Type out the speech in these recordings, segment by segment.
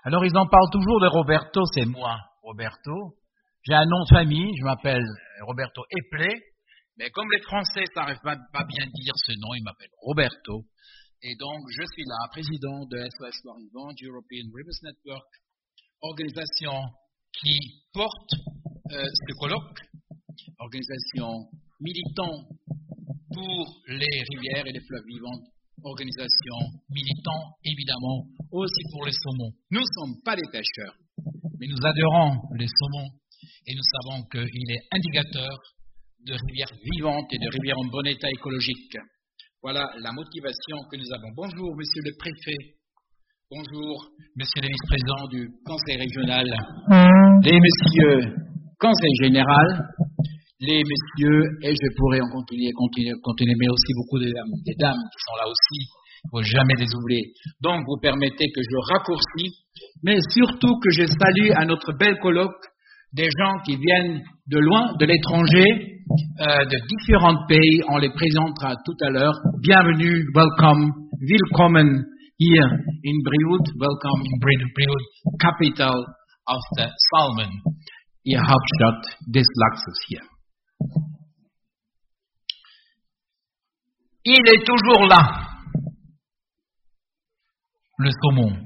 Alors ils en parlent toujours de Roberto, c'est moi, Roberto. J'ai un nom de famille, je m'appelle Roberto Epley, mais comme les Français ne savent pas bien dire ce nom, ils m'appellent Roberto. Et donc je suis là, président de SOS Loire Vivante, European Rivers Network, organisation qui porte ce colloque, organisation militant pour les rivières et les fleuves vivants, organisation militant évidemment aussi pour les saumons. Nous ne sommes pas des pêcheurs, mais nous adorons les saumons et nous savons qu'il est indicateur de rivières vivantes et de rivières en bon état écologique. Voilà la motivation que nous avons. Bonjour, monsieur le préfet. Bonjour, monsieur le vice-président du conseil régional. Les messieurs conseil général. Les messieurs, et je pourrais en continuer, mais aussi beaucoup des dames qui sont là aussi. Il ne faut jamais les oublier. Donc, vous permettez que je raccourcis, mais surtout que je salue à notre bel colloque des gens qui viennent de loin, de l'étranger, de différents pays. On les présentera tout à l'heure. Bienvenue, welcome, willkommen here in Brioude. Welcome in Brioude, capital of the salmon. Ihr Hauptstadt des Lachses hier. Il est toujours là, le saumon,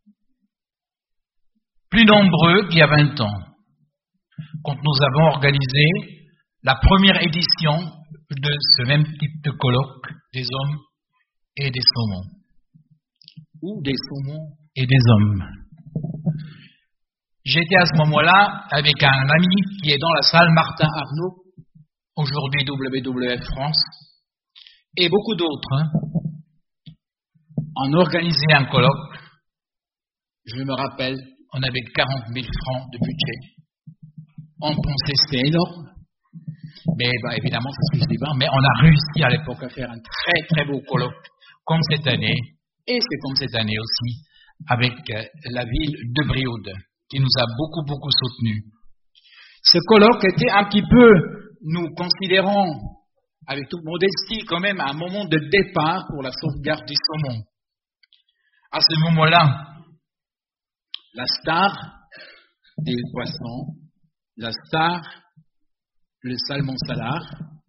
plus nombreux qu'il y a 20 ans, quand nous avons organisé la première édition de ce même type de colloque des hommes et des saumons, ou des saumons et des hommes. J'étais à ce moment-là avec un ami qui est dans la salle, Martin Arnaud, aujourd'hui WWF France, et beaucoup d'autres. On organisait un colloque. Je me rappelle, on avait 40 000 francs de budget. On pensait que c'était énorme. Mais évidemment, c'est ce que je dis pas. Mais on a réussi à l'époque à faire un très très beau colloque, comme cette année. Et c'est comme cette année aussi, avec la ville de Brioude, qui nous a beaucoup soutenus. Ce colloque était un petit peu, nous considérons, avec toute modestie, quand même un moment de départ pour la sauvegarde du saumon. À ce moment-là, la star des poissons, la star, le salmon salar,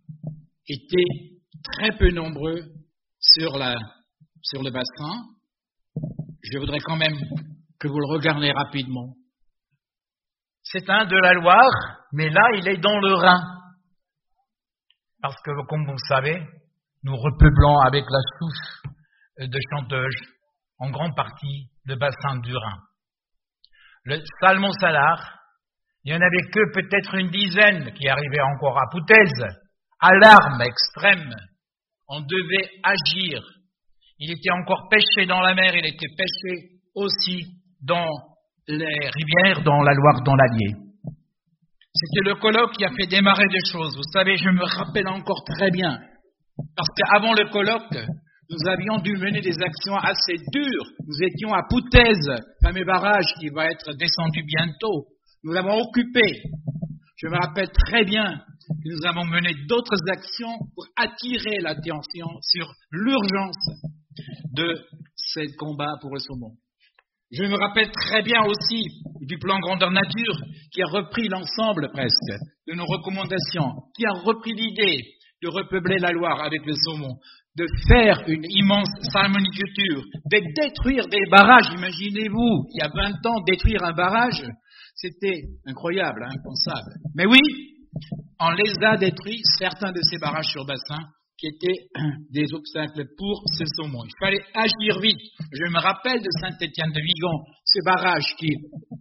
était très peu nombreux sur le bassin. Je voudrais quand même que vous le regardiez rapidement. C'est un de la Loire, mais là, il est dans le Rhin. Parce que, comme vous le savez, nous repeuplons avec la souche de Chanteuge, en grande partie, le bassin du Rhin. Le salmon salar, il n'y en avait que peut-être une dizaine qui arrivaient encore à Poutez. Alarme extrême. On devait agir. Il était encore pêché dans la mer, il était pêché aussi dans les rivières, dans la Loire, dans l'Allier. C'était le colloque qui a fait démarrer des choses. Vous savez, je me rappelle encore très bien, parce qu'avant le colloque, nous avions dû mener des actions assez dures. Nous étions à Poutez, fameux barrage qui va être descendu bientôt. Nous l'avons occupé. Je me rappelle très bien que nous avons mené d'autres actions pour attirer l'attention sur l'urgence de ce combat pour le saumon. Je me rappelle très bien aussi du plan Grandeur Nature qui a repris l'ensemble presque de nos recommandations, qui a repris l'idée de repeupler la Loire avec le saumon, de faire une immense salmoniculture, de détruire des barrages. Imaginez-vous, il y a 20 ans, détruire un barrage, c'était incroyable, impensable. Mais oui, on les a détruits, certains de ces barrages sur bassin, qui étaient des obstacles pour ce saumon. Il fallait agir vite. Je me rappelle de Saint-Étienne-de-Vigan, ce barrage qui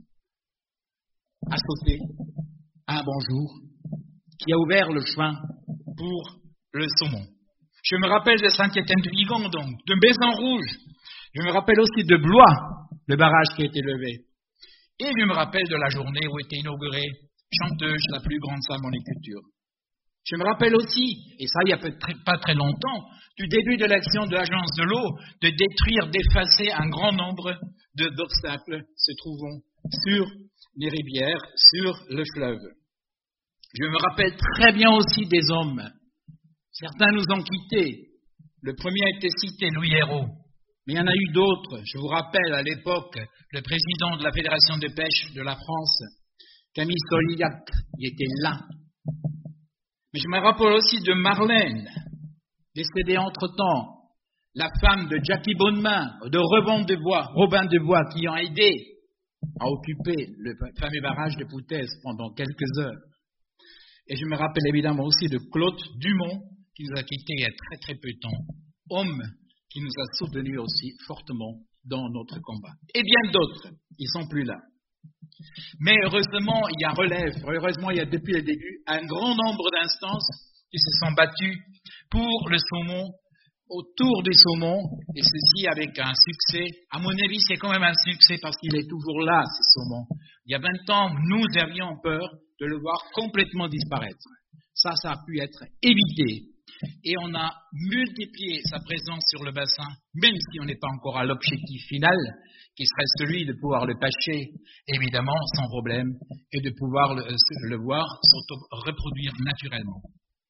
a sauté un bon jour, qui a ouvert le chemin pour le saumon. Je me rappelle de Saint-Étienne-de-Vigan, donc, de Maison-Rouge. Je me rappelle aussi de Blois, le barrage qui a été levé. Et je me rappelle de la journée où était inaugurée Chanteuge, la plus grande salmoniculture. Je me rappelle aussi, et ça il n'y a pas très longtemps, du début de l'action de l'Agence de l'eau, de détruire, d'effacer un grand nombre d'obstacles se trouvant sur les rivières, sur le fleuve. Je me rappelle très bien aussi des hommes. Certains nous ont quittés. Le premier a été cité, Louis Hérault. Mais il y en a eu d'autres. Je vous rappelle, à l'époque, le président de la Fédération de pêche de la France, Camille Solillac, il était là. Mais je me rappelle aussi de Marlène, décédée entre-temps, la femme de Jackie Bonnemain, de Robin de Bois, qui ont aidé à occuper le fameux barrage de Poutez pendant quelques heures. Et je me rappelle évidemment aussi de Claude Dumont, qui nous a quittés il y a très très peu de temps, homme qui nous a soutenus aussi fortement dans notre combat. Et bien d'autres, ils ne sont plus là. Mais heureusement, il y a relève, heureusement, il y a depuis le début un grand nombre d'instances qui se sont battues pour le saumon, autour du saumon, et ceci avec un succès. À mon avis, c'est quand même un succès parce qu'il est toujours là, ce saumon. Il y a 20 ans, nous avions peur de le voir complètement disparaître. Ça a pu être évité. Et on a multiplié sa présence sur le bassin, même si on n'est pas encore à l'objectif final, qui serait celui de pouvoir le pêcher, évidemment, sans problème, et de pouvoir le voir reproduire naturellement.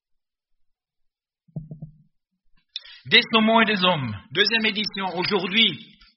Des saumons et des hommes. Deuxième édition, aujourd'hui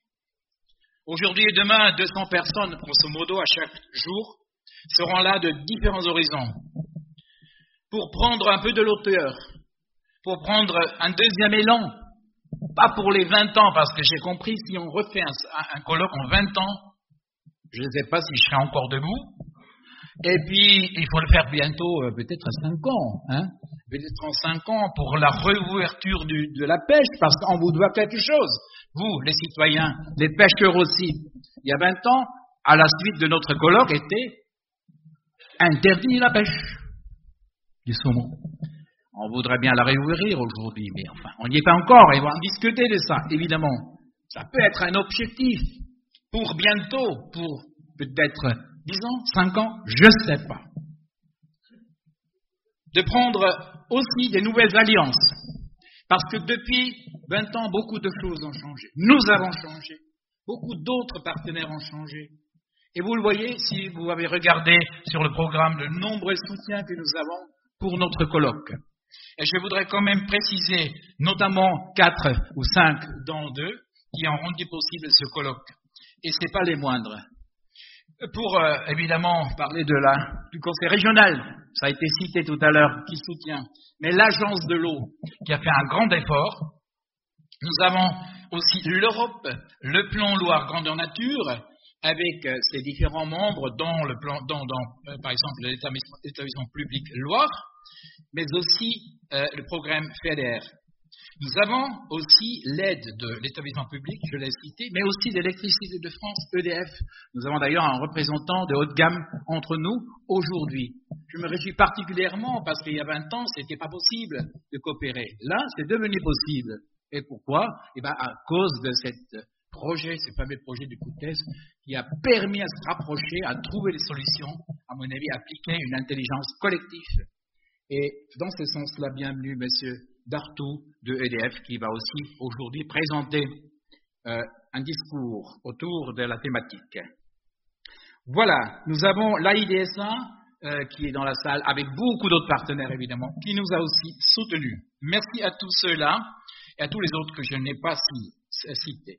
et demain, 200 personnes, grosso modo, à chaque jour, seront là de différents horizons, pour prendre un peu de l'auteur, pour prendre un deuxième élan, pas pour les 20 ans, parce que j'ai compris, si on refait un colloque en 20 ans, je ne sais pas si je serai encore debout, et puis il faut le faire bientôt, peut-être à 5 ans, peut-être en 5 ans, pour la réouverture de la pêche, parce qu'on vous doit quelque chose, vous, les citoyens, les pêcheurs aussi. Il y a 20 ans, à la suite de notre colloque, était interdit la pêche du saumon. On voudrait bien la réouvrir aujourd'hui, mais enfin, on n'y est pas encore et on va en discuter de ça, évidemment. Ça peut être un objectif pour bientôt, pour peut-être 10 ans, 5 ans, je ne sais pas. De prendre aussi des nouvelles alliances, parce que depuis 20 ans, beaucoup de choses ont changé. Nous avons changé, beaucoup d'autres partenaires ont changé. Et vous le voyez, si vous avez regardé sur le programme de nombreux soutiens que nous avons pour notre colloque. Et je voudrais quand même préciser, notamment 4 ou 5 d'entre eux qui ont rendu possible ce colloque. Et ce n'est pas les moindres. Pour évidemment parler du conseil régional, ça a été cité tout à l'heure, qui soutient, mais l'agence de l'eau qui a fait un grand effort. Nous avons aussi l'Europe, le plan Loire Grandeur Nature, avec ses différents membres, dont par exemple l'établissement public Loire, mais aussi le programme FEDER. Nous avons aussi l'aide de l'établissement public, je l'ai cité, mais aussi d'Électricité de France, EDF. Nous avons d'ailleurs un représentant de haut de gamme entre nous aujourd'hui. Je me réjouis particulièrement parce qu'il y a 20 ans, ce n'était pas possible de coopérer. Là, c'est devenu possible. Et pourquoi ? À cause de ce fameux projet du Poutez, qui a permis à se rapprocher, à trouver des solutions, à mon avis, appliquer une intelligence collective. Et dans ce sens-là, bienvenue, monsieur Dartout de EDF, qui va aussi aujourd'hui présenter un discours autour de la thématique. Voilà, nous avons l'AIDSA qui est dans la salle, avec beaucoup d'autres partenaires évidemment, qui nous a aussi soutenus. Merci à tous ceux-là et à tous les autres que je n'ai pas cités.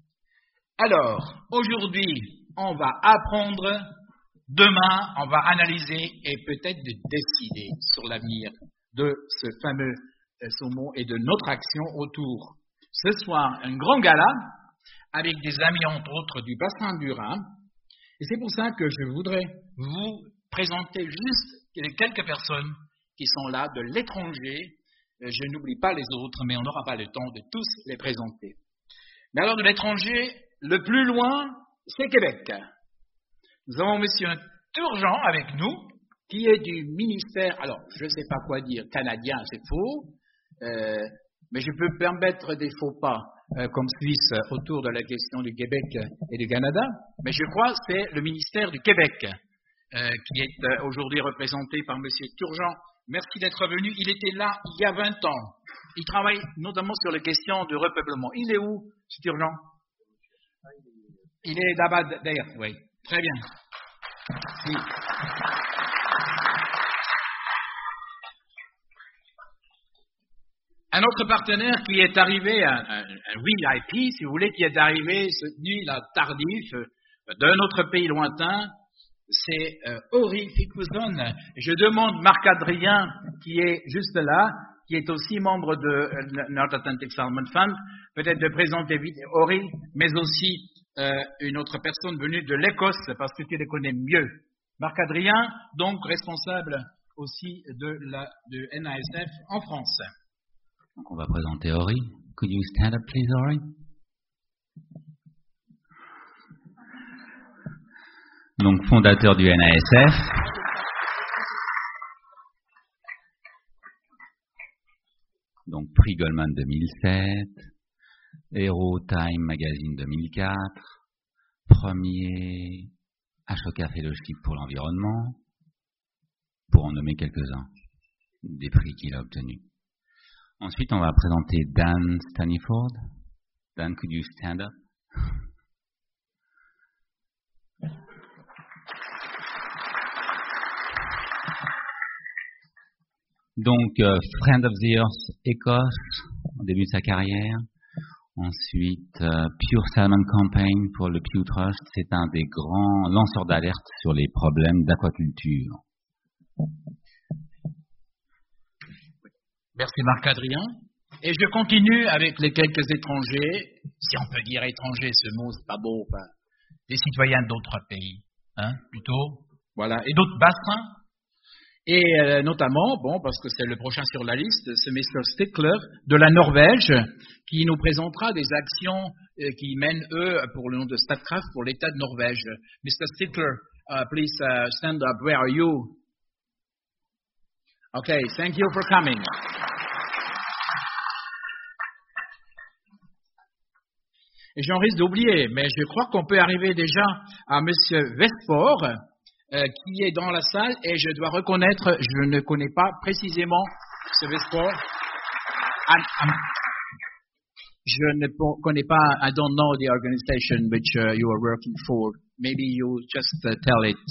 Alors, aujourd'hui, on va apprendre, demain, on va analyser et peut-être décider sur l'avenir de ce fameux saumon et de notre action autour. Ce soir, un grand gala avec des amis, entre autres, du bassin du Rhin. Et c'est pour ça que je voudrais vous présenter juste quelques personnes qui sont là de l'étranger. Je n'oublie pas les autres, mais on n'aura pas le temps de tous les présenter. Mais alors, de l'étranger, le plus loin, c'est Québec. Nous avons M. Turgeon avec nous, qui est du ministère, alors je ne sais pas quoi dire, canadien, c'est faux, mais je peux me permettre des faux pas comme Suisse autour de la question du Québec et du Canada, mais je crois que c'est le ministère du Québec qui est aujourd'hui représenté par M. Turgeon. Merci d'être venu. Il était là il y a 20 ans. Il travaille notamment sur les questions de repeuplement. Il est où, M. Turgeon? Il est là-bas d'ailleurs, oui. Très bien. Oui. Un autre partenaire qui est arrivé, un VIP, si vous voulez, qui est arrivé cette nuit là, tardif, d'un autre pays lointain, c'est Ori Fikuzon. Je demande Marc-Adrien, qui est juste là, qui est aussi membre de North Atlantic Salmon Fund, peut-être de présenter vite Ori, mais aussi une autre personne venue de l'Écosse, parce que tu les connais mieux. Marc-Adrien, donc responsable aussi de NASF en France. Donc on va présenter Ori. Could you stand up please, Ori? Donc fondateur du NASF. Donc prix Goldman 2007, Hero Time Magazine 2004, premier Ashoka Fellowship pour l'environnement, pour en nommer quelques-uns des prix qu'il a obtenus. Ensuite, on va présenter Dan Staniford. Dan, could you stand up? Donc, Friend of the Earth Écosse, au début de sa carrière. Ensuite, Pure Salmon Campaign pour le Pew Trust. C'est un des grands lanceurs d'alerte sur les problèmes d'aquaculture. Merci Marc-Adrien. Et je continue avec les quelques étrangers, si on peut dire étrangers, ce mot c'est pas beau, enfin, des citoyens d'autres pays, hein, plutôt, voilà, et d'autres bassins. Et notamment, bon, parce que c'est le prochain sur la liste, c'est Mr. Stickler de la Norvège, qui nous présentera des actions qui mènent, eux, pour le nom de Statkraft, pour l'État de Norvège. Mr. Stickler, please stand up. Where are you? Okay, thank you for coming. Et j'en risque d'oublier, mais je crois qu'on peut arriver déjà à Monsieur Westford, qui est dans la salle, et je dois reconnaître, je ne connais pas précisément ce Westford. Je ne connais pas, I don't know the organization which you are working for. Maybe you just tell it.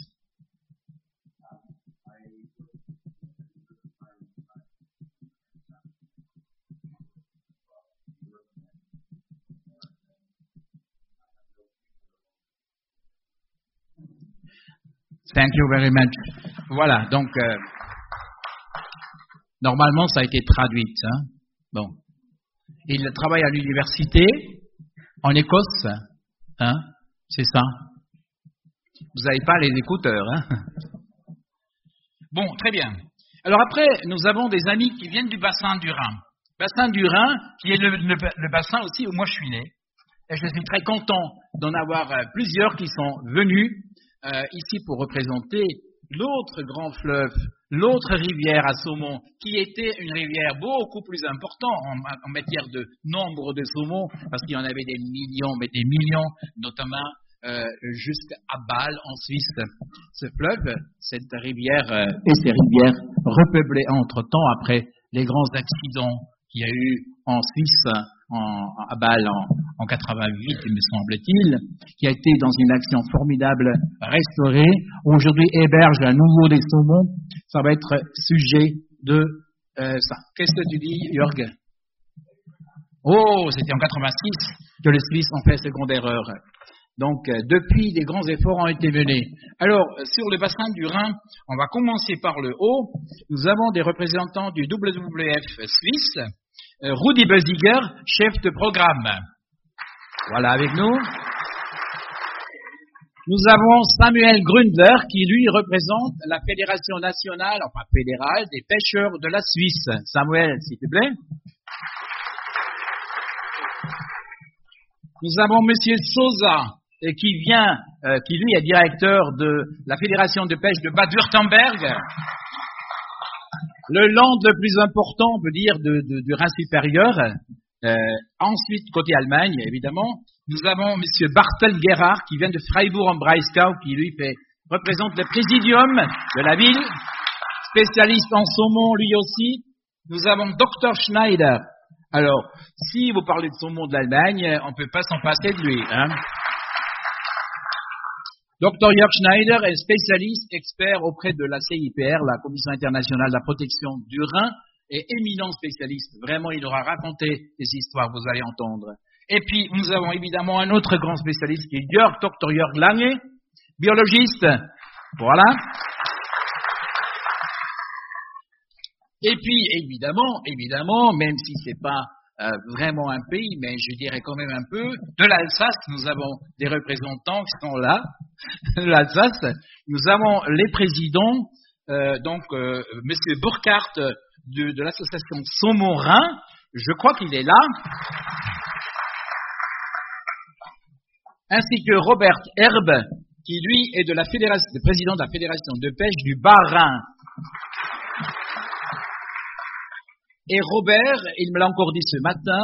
Thank you very much. Voilà, donc normalement ça a été traduit. Hein? Bon, il travaille à l'université en Écosse, hein? C'est ça. Vous n'avez pas les écouteurs, hein? Bon, très bien. Alors après, nous avons des amis qui viennent du bassin du Rhin. Bassin du Rhin, qui est le bassin aussi où moi je suis né. Et je suis très content d'en avoir plusieurs qui sont venus ici pour représenter l'autre grand fleuve, l'autre rivière à saumon, qui était une rivière beaucoup plus importante en matière de nombre de saumons, parce qu'il y en avait des millions, mais des millions, notamment jusqu'à Bâle en Suisse. Ce fleuve, cette rivière et ces rivières repeuplées entre-temps après les grands accidents qu'il y a eu en Suisse, à Bâle en 88, il me semble-t-il, qui a été dans une action formidable restaurée, aujourd'hui héberge à nouveau des saumons. Ça va être sujet de ça. Qu'est-ce que tu dis, Jörg? Oh, c'était en 86 que les Suisses ont fait seconde erreur. Donc, depuis, des grands efforts ont été menés. Alors, sur le bassin du Rhin, on va commencer par le haut. Nous avons des représentants du WWF Suisse, Rudi Bösiger, chef de programme. Voilà avec nous. Nous avons Samuel Grundler, qui lui représente la Fédération nationale, enfin fédérale, des pêcheurs de la Suisse. Samuel, s'il te plaît. Nous avons Monsieur Sosa, qui lui est directeur de la Fédération de pêche de Bade-Wurtemberg, le land le plus important, on peut dire, du Rhin supérieur. Ensuite, côté Allemagne, évidemment, nous avons Monsieur Bartel Gerhard, qui vient de Freiburg am Breisgau, qui lui représente le présidium de la ville, spécialiste en saumon lui aussi. Nous avons Dr Schneider. Alors, si vous parlez de saumon de l'Allemagne, on ne peut pas s'en passer de lui, hein. Dr Jörg Schneider est spécialiste, expert auprès de la CIPR, la Commission internationale de la protection du Rhin, et éminent spécialiste. Vraiment, il aura raconté des histoires, vous allez entendre. Et puis, nous avons évidemment un autre grand spécialiste qui est Dr. Jörg Lange, biologiste. Voilà. Et puis, évidemment, même si c'est pas vraiment un pays, mais je dirais quand même un peu, de l'Alsace, nous avons des représentants qui sont là. De l'Alsace, nous avons les présidents, Monsieur Burkhardt de l'association Saumon-Rhin, je crois qu'il est là, ainsi que Robert Herbe, qui lui est le président de la fédération de pêche du Bas-Rhin. Et Robert, il me l'a encore dit ce matin,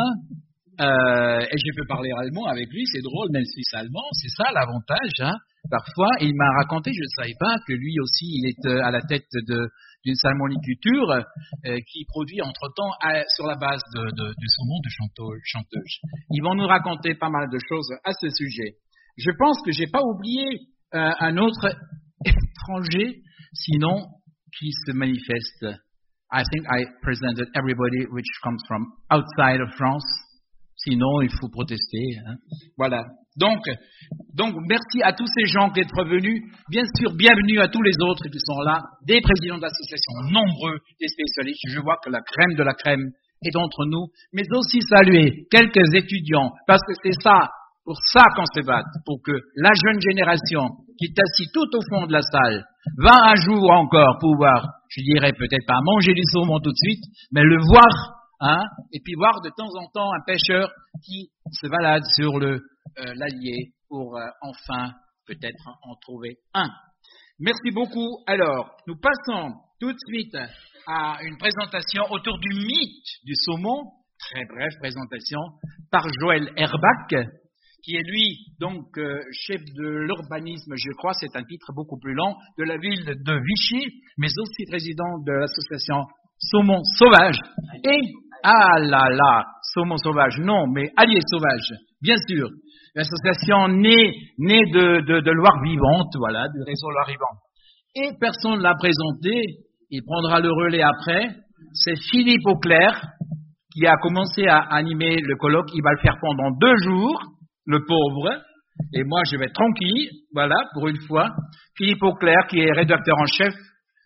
et je peux parler allemand avec lui, c'est drôle, même si c'est allemand, c'est ça l'avantage. Hein. Parfois, il m'a raconté, je ne savais pas, que lui aussi, il est à la tête d'une salmoniculture qui produit entre-temps sur la base du saumon de chanteuse. Ils vont nous raconter pas mal de choses à ce sujet. Je pense que j'ai pas oublié un autre étranger, sinon, qui se manifeste. I think I presented everybody which comes from outside of France. Sinon, il faut protester. Hein. Voilà. Donc, merci à tous ces gens qui sont venus. Bien sûr, bienvenue à tous les autres qui sont là, des présidents d'associations nombreux, des spécialistes. Je vois que la crème de la crème est entre nous, mais aussi saluer quelques étudiants, parce que c'est ça, pour ça qu'on se bat, pour que la jeune génération qui est assise tout au fond de la salle va un jour encore pouvoir, je dirais peut-être pas manger du saumon tout de suite, mais le voir, hein, et puis voir de temps en temps un pêcheur qui se balade sur l'Allier pour enfin peut-être en trouver un. Merci beaucoup. Alors, nous passons tout de suite à une présentation autour du mythe du saumon, très brève présentation, par Joël Erbach, qui est lui, donc, chef de l'urbanisme, je crois, c'est un titre beaucoup plus long, de la ville de Vichy, mais aussi président de l'association Saumon Sauvage. Et, ah là là, Saumon Sauvage, non, mais Allier Sauvage, bien sûr. L'association née de Loire Vivante, voilà, du réseau Loire Vivante. Et personne ne l'a présenté, il prendra le relais après, c'est Philippe Auclair, qui a commencé à animer le colloque, il va le faire pendant 2 jours, le pauvre, et moi je vais être tranquille, voilà, pour une fois. Philippe Auclair, qui est rédacteur en chef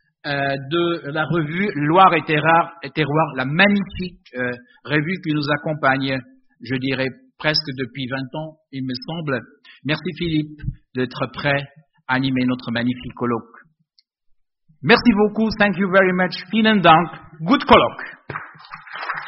de la revue Loire et Terroir, la magnifique revue qui nous accompagne, je dirais, presque depuis 20 ans, il me semble. Merci Philippe d'être prêt à animer notre magnifique colloque. Merci beaucoup, thank you very much, vielen Dank, good colloque.